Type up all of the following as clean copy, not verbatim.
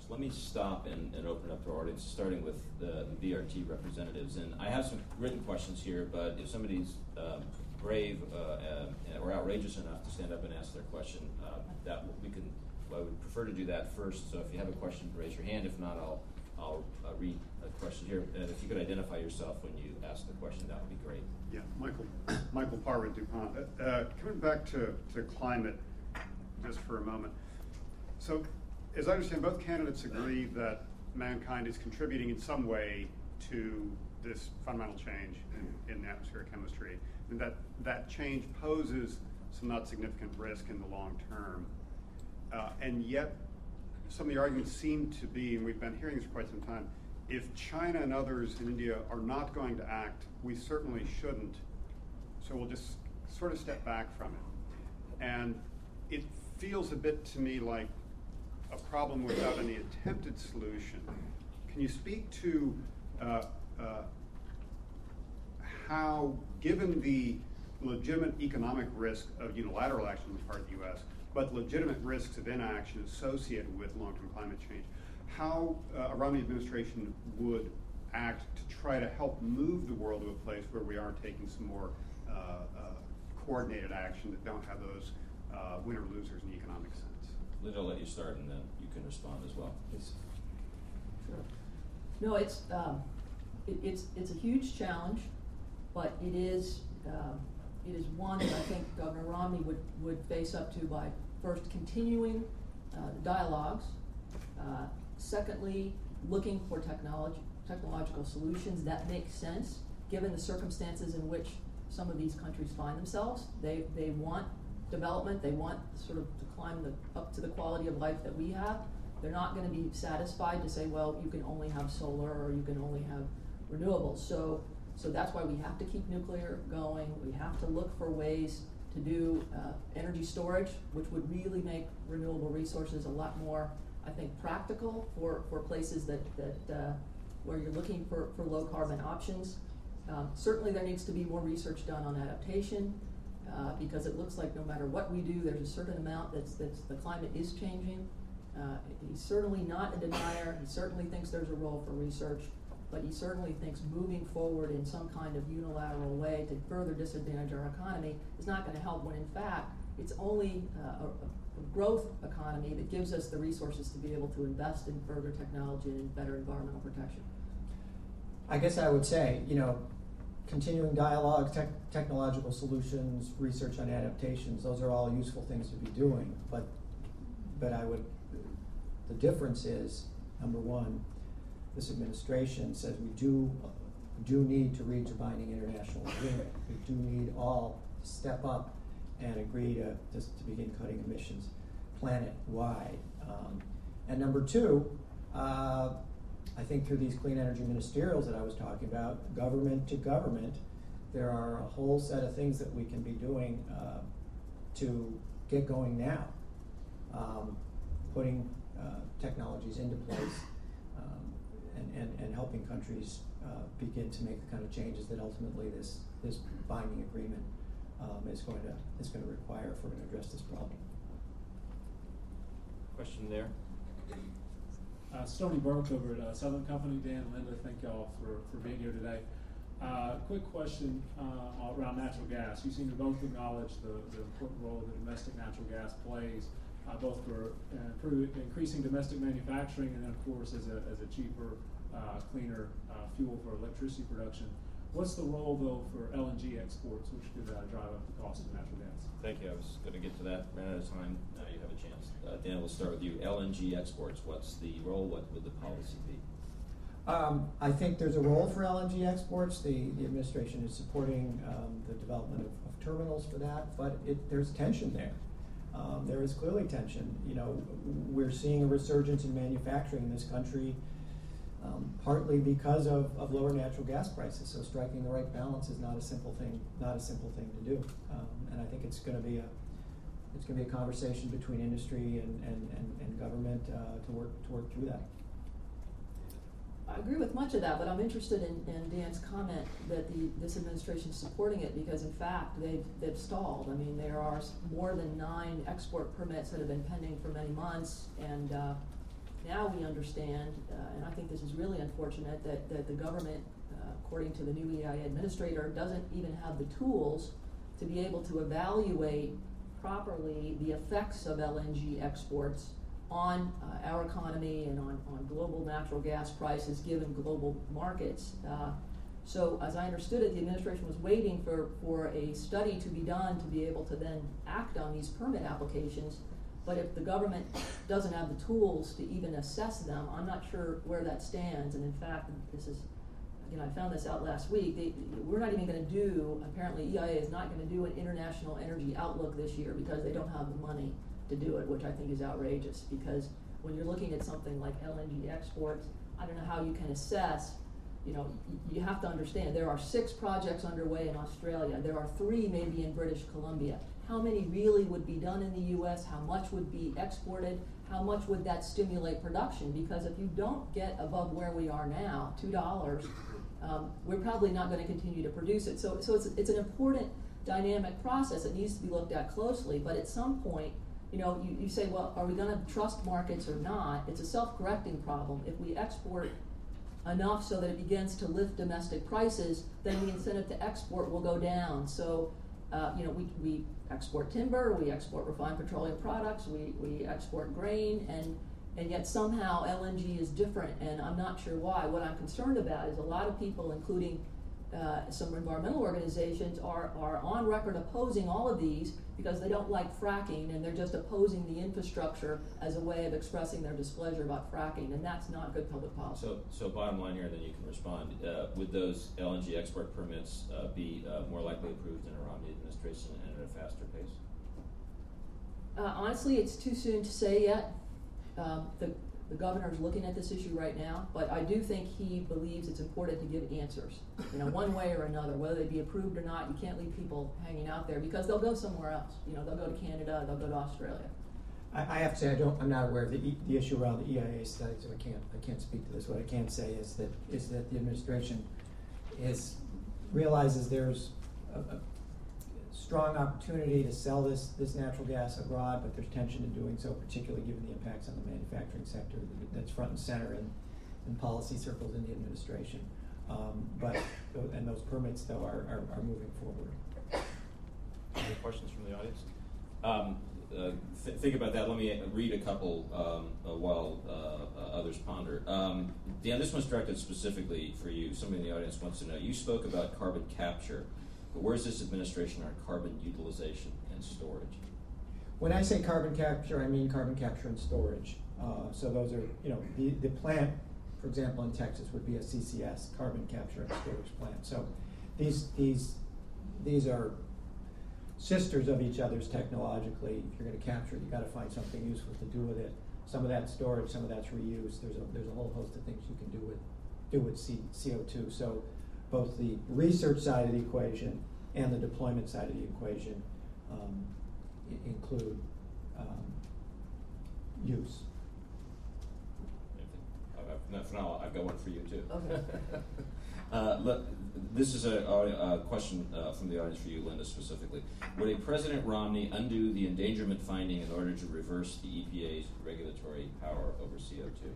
So let me stop and open it up to our audience, starting with the VRT representatives. And I have some written questions here, but if somebody's brave or outrageous enough to stand up and ask their question, I would prefer to do that first. So if you have a question, raise your hand. If not, I'll read a question here. And if you could identify yourself when you ask the question, that would be great. Yeah, Michael Parr with DuPont. Coming back to climate just for a moment. So, as I understand, both candidates agree that mankind is contributing in some way to this fundamental change in the atmospheric chemistry, and that change poses some not significant risk in the long term. And yet, some of the arguments seem to be, and we've been hearing this for quite some time, if China and others in India are not going to act, we certainly shouldn't. So we'll just sort of step back from it. And it feels a bit to me like a problem without any attempted solution. Can you speak to how, given the legitimate economic risk of unilateral action on the part of the U.S., but legitimate risks of inaction associated with long-term climate change, how around the administration would act to try to help move the world to a place where we are taking some more coordinated action that don't have those winner-losers in the economic sense? Linda, I'll let you start, and then you can respond as well, please. Sure. No, it's a huge challenge, but it is one that I think Governor Romney would face up to by first continuing dialogues, secondly looking for technological solutions that make sense given the circumstances in which some of these countries find themselves. They want development, they want sort of to climb up to the quality of life that we have. They're not going to be satisfied to say, well, you can only have solar or you can only have renewables. So that's why we have to keep nuclear going. We have to look for ways to do energy storage, which would really make renewable resources a lot more, I think, practical for places that where you're looking for low carbon options. Certainly there needs to be more research done on adaptation because it looks like no matter what we do, there's a certain amount that's the climate is changing. He's certainly not a denier. He certainly thinks there's a role for research, but he certainly thinks moving forward in some kind of unilateral way to further disadvantage our economy is not going to help when in fact it's only a growth economy that gives us the resources to be able to invest in further technology and in better environmental protection. I guess I would say, continuing dialogue, technological solutions, research on adaptations, those are all useful things to be doing, but the difference is, number one, this administration says we do need to reach a binding international agreement. We do need all to step up and agree to begin cutting emissions planet-wide. And number two, I think through these clean energy ministerials that I was talking about, government to government, there are a whole set of things that we can be doing to get going now, putting technologies into place and helping countries begin to make the kind of changes that ultimately this binding agreement is going to require if we're going to address this problem. Question there. Stony Burke over at Southern Company. Dan, Linda, thank y'all for being here today. Quick question around natural gas. You seem to both acknowledge the important role that domestic natural gas plays, both for increasing domestic manufacturing and then, of course, as a cheaper, cleaner fuel for electricity production. What's the role, though, for LNG exports, which could drive up the cost of natural gas? Thank you. I was going to get to that. Ran out of time. You have a chance. Dan, we'll start with you. LNG exports, what's the role? What would the policy be? I think there's a role for LNG exports. The administration is supporting the development of terminals for that, but there's tension there. There is clearly tension. We're seeing a resurgence in manufacturing in this country, partly because of lower natural gas prices. So striking the right balance is not a simple thing to do. And I think it's going to be a conversation between industry and government to work through that. I agree with much of that, but I'm interested in Dan's comment that this administration is supporting it because, in fact, they've stalled. I mean, there are more than 9 export permits that have been pending for many months, and now now we understand, and I think this is really unfortunate, that the government, according to the new EIA administrator, doesn't even have the tools to be able to evaluate properly the effects of LNG exports on our economy and on global natural gas prices given global markets. So as I understood it, the administration was waiting for a study to be done to be able to then act on these permit applications. But if the government doesn't have the tools to even assess them, I'm not sure where that stands. And in fact, this is, I found this out last week. We're not even going to do, apparently EIA is not going to do an international energy outlook this year because they don't have the money to do it, which I think is outrageous, because when you're looking at something like LNG exports, I don't know how you can assess. You have to understand there are 6 projects underway in Australia. There are 3 maybe in British Columbia. How many really would be done in the U.S.? How much would be exported? How much would that stimulate production? Because if you don't get above where we are now, $2, we're probably not going to continue to produce it. So it's an important dynamic process that needs to be looked at closely. But at some point, you say, well, are we going to trust markets or not? It's a self-correcting problem. If we export enough so that it begins to lift domestic prices, then the incentive to export will go down. So, we export timber, we export refined petroleum products, we export grain, and yet somehow LNG is different, and I'm not sure why. What I'm concerned about is a lot of people, including some environmental organizations, are on record opposing all of these because they don't like fracking, and they're just opposing the infrastructure as a way of expressing their displeasure about fracking, and that's not good public policy. So bottom line here, and then you can respond. Would those LNG export permits be more likely approved in a Romney administration and at a faster pace? Honestly, it's too soon to say yet. The governor's looking at this issue right now, but I do think he believes it's important to give answers, one way or another, whether they be approved or not. You can't leave people hanging out there because they'll go somewhere else. They'll go to Canada, they'll go to Australia. I have to say I'm not aware of the issue around the EIA study, so I can't speak to this. What I can say is that the administration realizes there's a strong opportunity to sell this natural gas abroad, but there's tension in doing so, particularly given the impacts on the manufacturing sector that's front and center in policy circles in the administration. And those permits, though, are moving forward. Any questions from the audience? Think about that. Let me read a couple while others ponder. Dan, this one's directed specifically for you. Somebody in the audience wants to know. You spoke about carbon capture. But where's this administration on carbon utilization and storage? When I say carbon capture, I mean carbon capture and storage. So those are, the plant, for example, in Texas would be a CCS, carbon capture and storage plant. So these are sisters of each other's technologically. If you're going to capture it, you've got to find something useful to do with it. Some of that's storage, some of that's reuse. There's a whole host of things you can do with CO2. So both the research side of the equation and the deployment side of the equation include use. For now, I've got one for you too. Okay. This is a question from the audience for you, Linda, specifically. Would a President Romney undo the endangerment finding in order to reverse the EPA's regulatory power over CO2?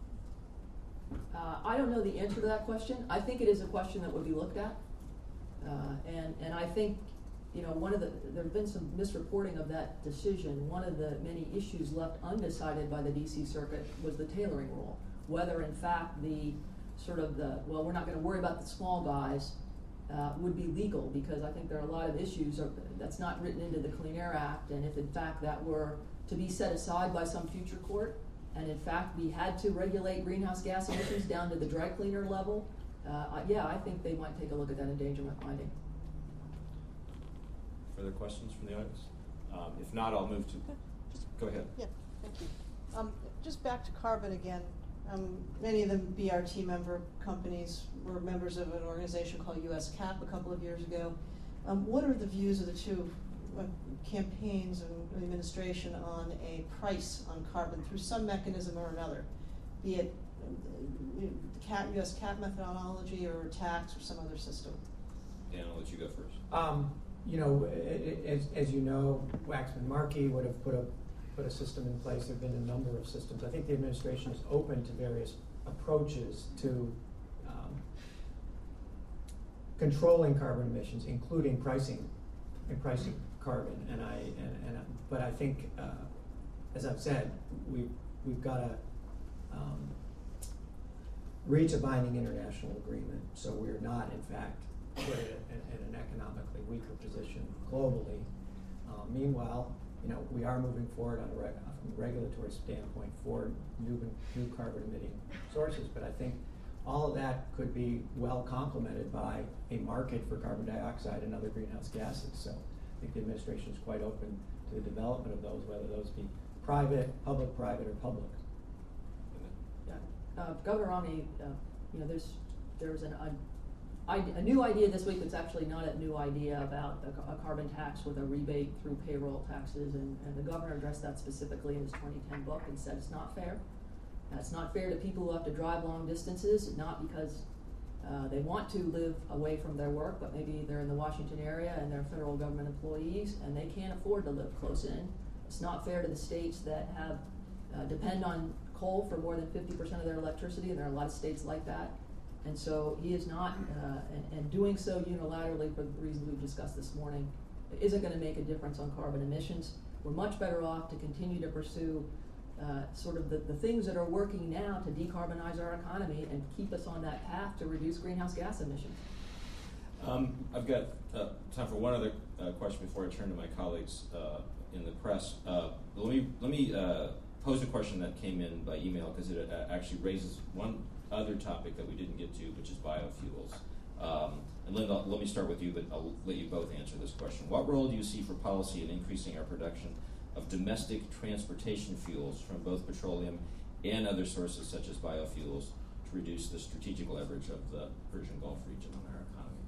I don't know the answer to that question. I think it is a question that would be looked at, and I think there's been some misreporting of that decision. One of the many issues left undecided by the D.C. Circuit was the tailoring rule, whether in fact we're not going to worry about the small guys would be legal, because I think there are a lot of issues that's not written into the Clean Air Act, and if in fact that were to be set aside by some future court, and in fact we had to regulate greenhouse gas emissions down to the dry cleaner level, I think they might take a look at that endangerment finding. Further questions from the audience? If not, I'll move to... Go ahead. Yeah, thank you. Just back to carbon again. Many of the BRT member companies were members of an organization called US CAP a couple of years ago. What are the views of the two campaigns and administration on a price on carbon through some mechanism or another, be it US CAP methodology or tax or some other system? Dan, I'll let you go first. As you know, Waxman Markey would have put a put a system in place. There have been a number of systems. I think the administration is open to various approaches to controlling carbon emissions, including pricing carbon. But I think, as I've said, we've got to reach a binding international agreement, so we're not, in fact, put in an economically weaker position globally. Meanwhile, we are moving forward on from a regulatory standpoint for new carbon emitting sources, but I think all of that could be well complemented by a market for carbon dioxide and other greenhouse gases. So I think the administration is quite open to the development of those, whether those be private, public-private, or public. Yeah. Governor Romney, there was a new idea this week that's actually not a new idea about a carbon tax with a rebate through payroll taxes, and the governor addressed that specifically in his 2010 book and said it's not fair. It's not fair to people who have to drive long distances, not because they want to live away from their work, but maybe they're in the Washington area and they're federal government employees and they can't afford to live close in. It's not fair to the states that have depend on coal for more than 50% of their electricity, and there are a lot of states like that. And so he is not, and doing so unilaterally for the reasons we've discussed this morning, isn't going to make a difference on carbon emissions. We're much better off to continue to pursue sort of the things that are working now to decarbonize our economy and keep us on that path to reduce greenhouse gas emissions. I've got time for one other question before I turn to my colleagues in the press. Let me pose a question that came in by email, because it actually raises one other topic that we didn't get to, which is biofuels. And Linda, let me start with you, but I'll let you both answer this question. What role do you see for policy in increasing our production of domestic transportation fuels from both petroleum and other sources such as biofuels to reduce the strategic leverage of the Persian Gulf region on our economy?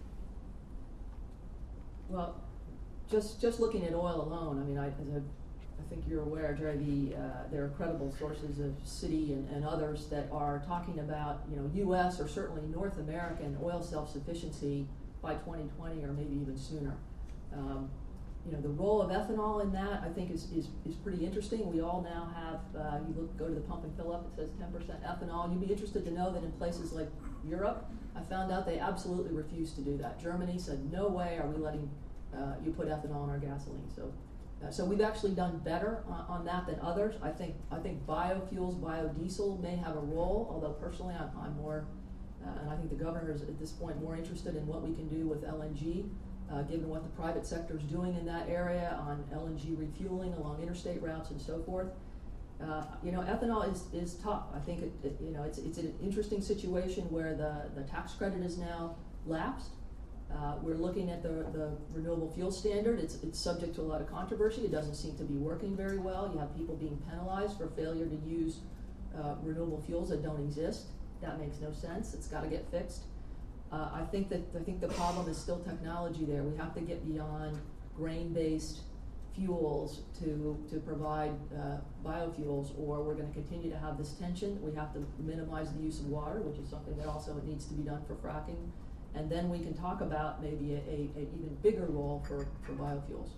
Well, just looking at oil alone, I mean, I think you're aware, Jerry, there are credible sources of Citi and others that are talking about, U.S. or certainly North American oil self-sufficiency by 2020 or maybe even sooner. The role of ethanol in that, I think, is pretty interesting. We all now have, go to the pump and fill up, it says 10% ethanol. You'd be interested to know that in places like Europe, I found out they absolutely refused to do that. Germany said, no way are we letting you put ethanol in our gasoline. So we've actually done better on that than others. I think biofuels, biodiesel may have a role, although personally I'm more, and I think the governor is at this point more interested in what we can do with LNG, given what the private sector is doing in that area on LNG refueling along interstate routes and so forth. Ethanol is tough. I think it's an interesting situation where the tax credit is now lapsed. We're looking at the renewable fuel standard. It's subject to a lot of controversy. It doesn't seem to be working very well. You have people being penalized for failure to use renewable fuels that don't exist. That makes no sense. It's got to get fixed. I think the problem is still technology there. We have to get beyond grain-based fuels to provide biofuels, or we're going to continue to have this tension. We have to minimize the use of water, which is something that also needs to be done for fracking. And then we can talk about maybe a even bigger role for biofuels.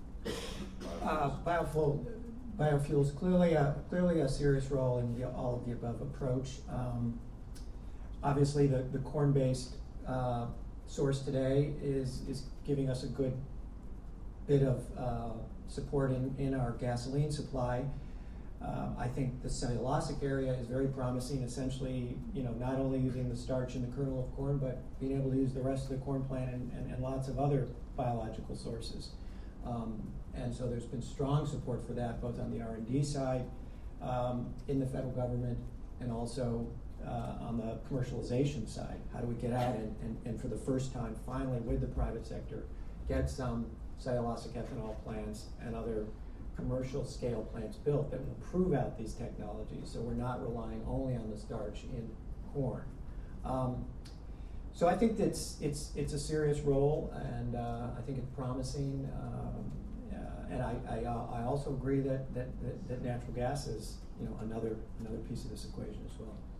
Biofuels clearly a serious role in all of the above approach. Obviously, the corn-based source today is giving us a good bit of support in our gasoline supply. I think the cellulosic area is very promising, essentially, not only using the starch in the kernel of corn, but being able to use the rest of the corn plant and lots of other biological sources. And so there's been strong support for that, both on the R&D side in the federal government and also on the commercialization side. How do we get out and for the first time, finally, with the private sector, get some cellulosic ethanol plants and other commercial scale plants built that will prove out these technologies, so we're not relying only on the starch in corn. So I think it's a serious role, and I think it's promising. And I also agree that natural gas is another piece of this equation as well.